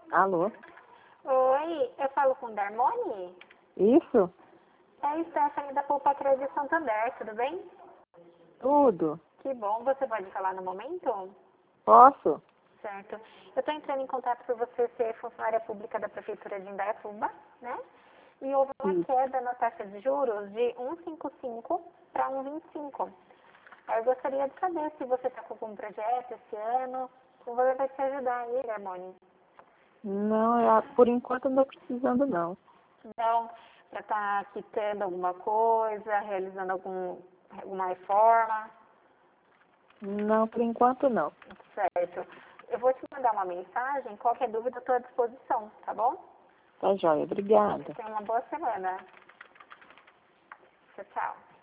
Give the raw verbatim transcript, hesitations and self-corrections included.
Alô? Oi, eu falo com o Darmoni? Isso? É a Stephanie da Poupa Crédito Santander, tudo bem? Tudo. Que bom, você pode falar no momento? Posso? Certo. Eu estou entrando em contato por você ser funcionária pública da Prefeitura de Indaiatuba, né? E houve uma Isso. queda na taxa de juros de cento e cinquenta e cinco para cento e vinte e cinco. Aí eu gostaria de saber se você está com algum projeto esse ano, como você vai te ajudar aí, Darmoni. Não, eu, por enquanto não estou precisando não. Então, para estar quitando alguma coisa, realizando algum, alguma reforma, Não, por enquanto não. certo? Eu vou te mandar uma mensagem, qualquer dúvida eu estou à disposição, tá bom? Tá joia, obrigada. Tenha uma boa semana. Tchau, tchau.